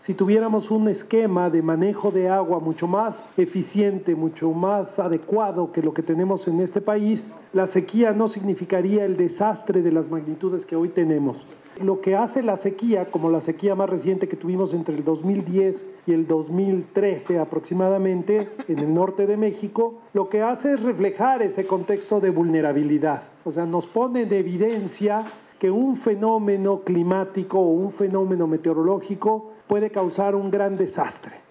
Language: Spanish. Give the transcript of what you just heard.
Si tuviéramos un esquema de manejo de agua mucho más eficiente, mucho más adecuado que lo que tenemos en este país, la sequía no significaría el desastre de las magnitudes que hoy tenemos. Lo que hace la sequía, como la sequía más reciente que tuvimos entre el 2010 y el 2013 aproximadamente en el norte de México, lo que hace es reflejar ese contexto de vulnerabilidad. O sea, nos pone de evidencia que un fenómeno climático o un fenómeno meteorológico puede causar un gran desastre.